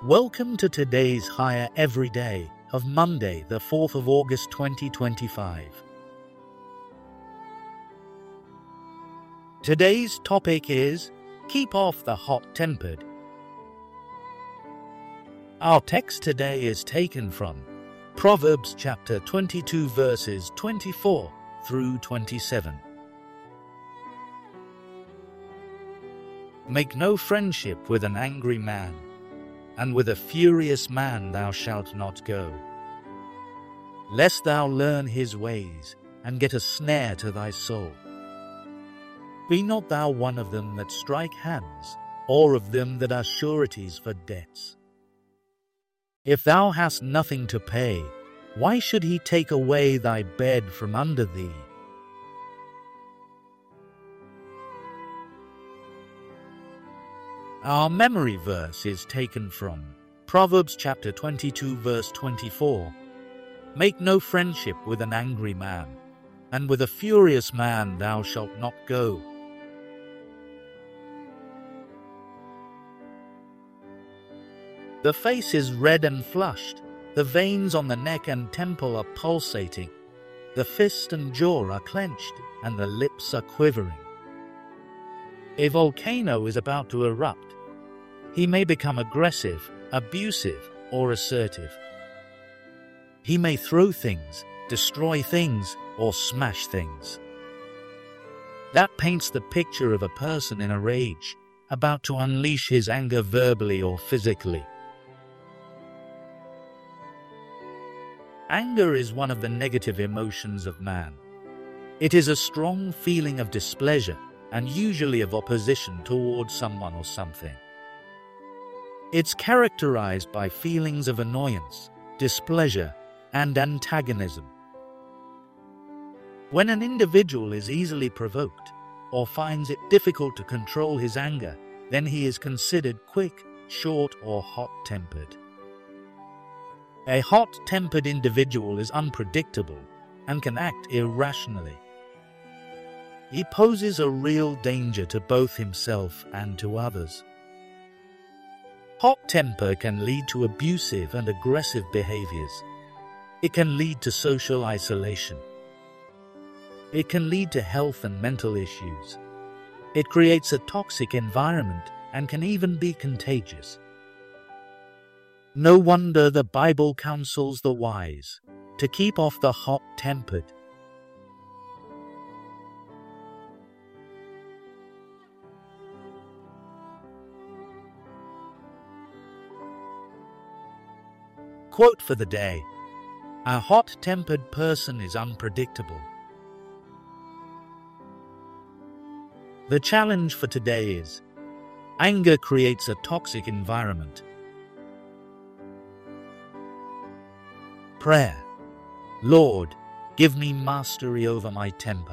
Welcome to today's Higher Everyday of Monday, the 4th of August 2025. Today's topic is Keep Off the Hot-Tempered. Our text today is taken from Proverbs chapter 22 verses 24 through 27. Make no friendship with an angry man, and with a furious man thou shalt not go, lest thou learn his ways, and get a snare to thy soul. Be not thou one of them that strike hands, or of them that are sureties for debts. If thou hast nothing to pay, why should he take away thy bed from under thee? Our memory verse is taken from Proverbs chapter 22 verse 24. Make no friendship with an angry man, and with a furious man thou shalt not go. The face is red and flushed, the veins on the neck and temple are pulsating, the fist and jaw are clenched, and the lips are quivering. A volcano is about to erupt. He may become aggressive, abusive, or assertive. He may throw things, destroy things, or smash things. That paints the picture of a person in a rage, about to unleash his anger verbally or physically. Anger is one of the negative emotions of man. It is a strong feeling of displeasure and usually of opposition towards someone or something. It's characterized by feelings of annoyance, displeasure, and antagonism. When an individual is easily provoked or finds it difficult to control his anger, then he is considered quick, short, or hot-tempered. A hot-tempered individual is unpredictable and can act irrationally. He poses a real danger to both himself and to others. Hot temper can lead to abusive and aggressive behaviors. It can lead to social isolation. It can lead to health and mental issues. It creates a toxic environment and can even be contagious. No wonder the Bible counsels the wise to keep off the hot-tempered. Quote for the day: a hot-tempered person is unpredictable. The challenge for today is: anger creates a toxic environment. Prayer: Lord, give me mastery over my temper.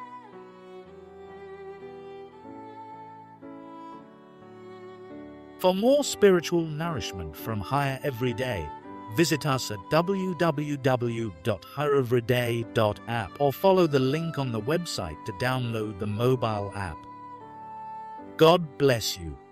For more spiritual nourishment from Higher Everyday, visit us at www.highereveryday.app or follow the link on the website to download the mobile app. God bless you.